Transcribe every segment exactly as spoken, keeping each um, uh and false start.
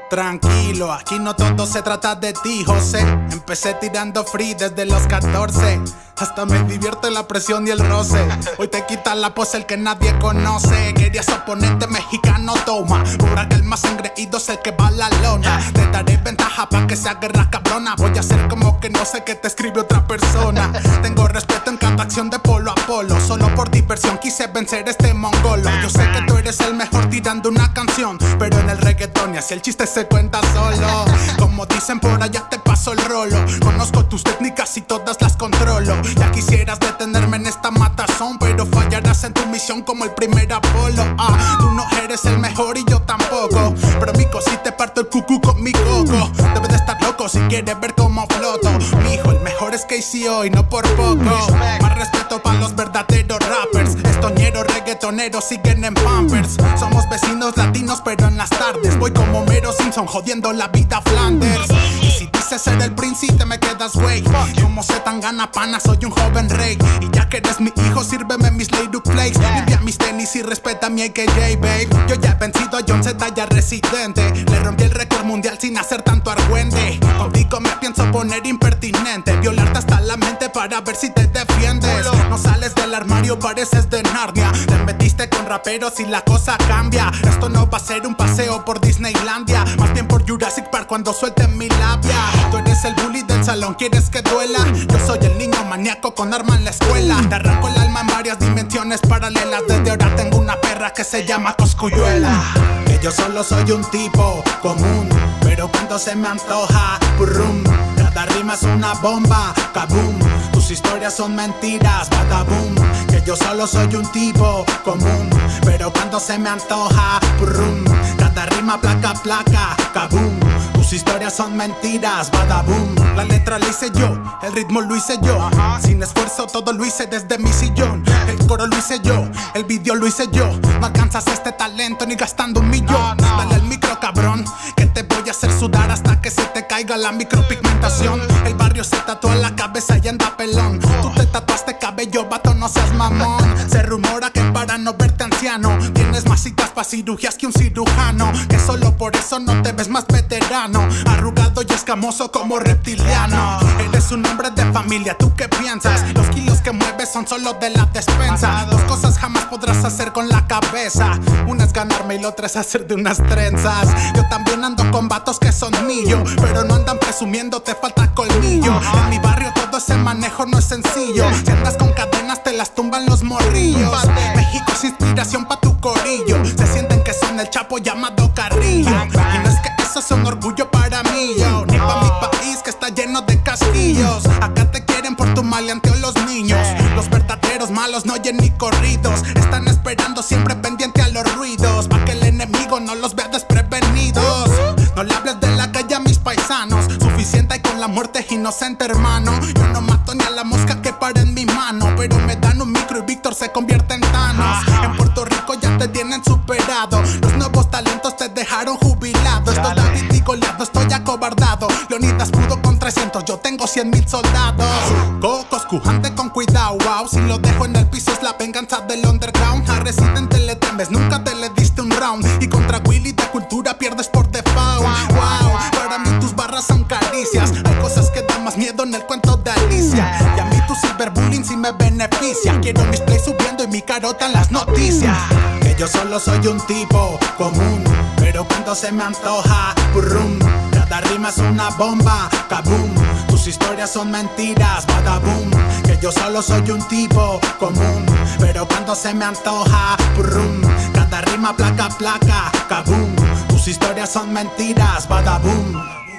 Tranquilo, aquí no todo se trata de ti, José. Empecé tirando free desde los catorce. Hasta me divierte la presión y el roce. Hoy te quita la pose el que nadie conoce. Querías oponente mexicano, toma. Por que el más engreído es el que va a la lona. Te daré ventaja pa' que sea guerra cabrona. Voy a hacer como que no sé que te escribe otra persona. Tengo respeto en cada acción de polo a polo. Solo por diversión quise vencer este mongolo. Yo sé que tú eres el mejor tirando una canción, pero en el reggaetón y así el chiste se cuenta solo. Como dicen por allá te paso el rolo. Conozco tus técnicas y todas las controlo. Ya quisieras detenerme en esta matazón, pero fallarás en tu misión como el primer Apolo. Ah, tú no eres el mejor y yo tampoco, pero mico si te parto el cucú con mi coco. Debes de estar loco si quieres ver cómo floto. Mijo, el mejor es K C O y no por poco. Más respeto para los verdaderos rappers. Estoñeros, reggaetoneros siguen en Pampers. Somos vecinos latinos pero en las tardes voy como Homero Simpson jodiendo la vida Flanders. Y si dices ser el príncipe te me quedas güey. Como se tan gana pana soy un joven rey. Y ya que eres mi hijo sírveme mis lady flakes. Limpia mis tenis y respeta mi A K J babe. Yo ya he vencido a John Z ya residente. Le rompí el récord mundial sin hacer tanto argüende. Contigo me pienso poner impertinente. Violarte hasta la mente para ver si te defiendes. No sales del armario, pareces de Narnia. Te metiste con raperos y la cosa cambia. Esto no va a ser un paseo por Disneylandia, más bien por Jurassic Park cuando suelten mi labia. Tú eres el bully del salón, ¿quieres que duela? Yo soy el niño maníaco con arma en la escuela. Te arranco el alma en varias dimensiones paralelas. Desde ahora tengo una perra que se llama Coscuyuela. Que yo solo soy un tipo común, pero cuando se me antoja, burrum. Cada rima es una bomba, kaboom. Tus historias son mentiras, badaboom. Que yo solo soy un tipo común, pero cuando se me antoja, burrum. Cada rima placa, placa, kaboom. Tus historias son mentiras, badaboom. La letra la hice yo, el ritmo lo hice yo. Sin esfuerzo todo lo hice desde mi sillón. El coro lo hice yo, el video lo hice yo. No alcanzas este talento ni gastando un millón. Dale al micro cabrón, que te voy a hacer sudar hasta que se te caiga la micropigmentación. El barrio se tatúa la cabeza y anda pelón. Tú te tatuaste cabello, vato, no seas mamón. Se rumora que para no verte anciano tienes más citas pa' cirugías que un cirujano. Que solo por eso no te ves más veterano, arrugado y escamoso como reptiliano. Eres un hombre de familia, ¿tú qué piensas? Los kilos que mueves son solo de la despensa. Dos cosas jamás podrás hacer con la cabeza. Una es ganarme y la otra es hacer de unas trenzas. Yo también ando con vatos que son millo, pero no andan presumiendo, te falta colmillo. En mi barrio todo ese manejo no es sencillo. Si andas con cadenas te las tumban los morrillos. México es inspiración pa' tu corillo. Se sienten que son el Chapo llamado Carrillo. Y no es que eso sea un orgullo para mí, yo, ni pa' mi país que está lleno de castillos. Acá te quieren por tu maleanteo los niños. Los verdaderos malos no oyen ni corridos. Están esperando siempre pendiente a los ruidos, pa' que el enemigo no los vea desprevenidos. No le hables de la calle a mis paisanos. Suficiente hay con la muerte inocente, hermano. Yo no mato ni a la mosca que para en mi mano, pero me dan un micro y Víctor se convierte en Thanos. En Puerto Rico ya te tienen superado. Los nuevos talentos te dejaron jubilado. Estoy David y Goliat, estoy acobardado. Leonidas pudo con trescientos, yo tengo cien mil soldados. Cocos, cujante con cuidado, wow. Si lo dejo en el piso es la venganza del underground. A Residente le temes, nunca te le diste un round. Y contra Willy de cultura pierdes por default. Wow, para mí tus barras son caricias. Hay cosas que dan más miedo en el cuento de Alicia. Y a mí tu cyberbullying sí me beneficia. Quiero mis plays subiendo y mi carota en las noticias. Que yo solo soy un tipo común, pero cuando se me antoja, burrum. Cada rima es una bomba, kaboom. Tus historias son mentiras, badaboom. Que yo solo soy un tipo común, pero cuando se me antoja, burrum. Cada rima placa, placa, kaboom. Tus historias son mentiras, badaboom.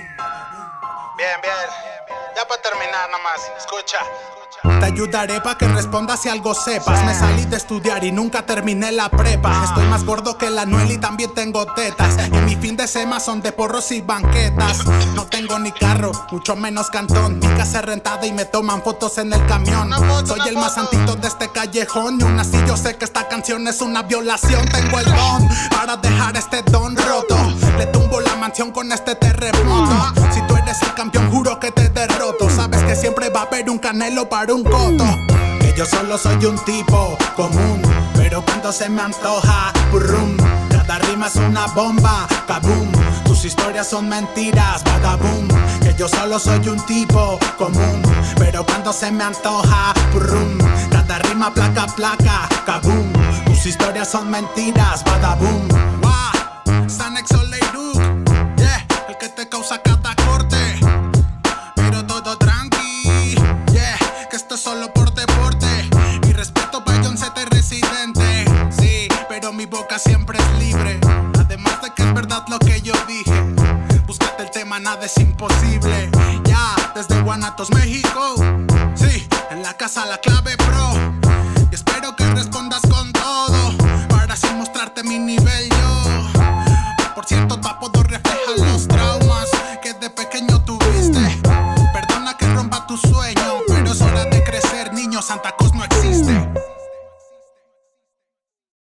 Bien, bien. Ya para terminar nomás, escucha. Te ayudaré pa' que respondas si algo sepas. Me salí de estudiar y nunca terminé la prepa. Estoy más gordo que la Anuel y también tengo tetas. Y mi fin de semana son de porros y banquetas. No tengo ni carro, mucho menos cantón. Mi casa es rentada y me toman fotos en el camión. Soy el más santito de este callejón. Y aún así yo sé que esta canción es una violación. Tengo el don para dejar este don roto. Le tumbo la mansión con este terremoto. Si tú eres el campeón juro que te derroto. Sabes que siempre va a haber un Canelo para un Coto. Que yo solo soy un tipo común, pero cuando se me antoja, burrum. Cada rima es una bomba, kaboom. Tus Tus historias son mentiras, vagaboom. Que yo solo soy un tipo común, pero cuando se me antoja, purrum. Cada rima placa, placa, kaboom. Tus historias son mentiras, vagaboom. Wow, Sanex Oleiruk, yeah, el que te causa cada corte. Pero todo tranqui, yeah, que esto es solo por deporte. Mi respeto para John Z y Residente, sí, pero mi boca siempre es libre. Además de que es verdad lo que yo dije. Búscate el tema, nada es imposible. Ya, desde Guanatos, México. Sí, en la casa La Clave Pro. Y espero que respondas con todo, para así mostrarte mi nivel yo. Por cierto, tu apodo refleja los traumas que de pequeño tuviste. Perdona que rompa tu sueño, pero es hora de crecer, niño, Santa Claus no existe.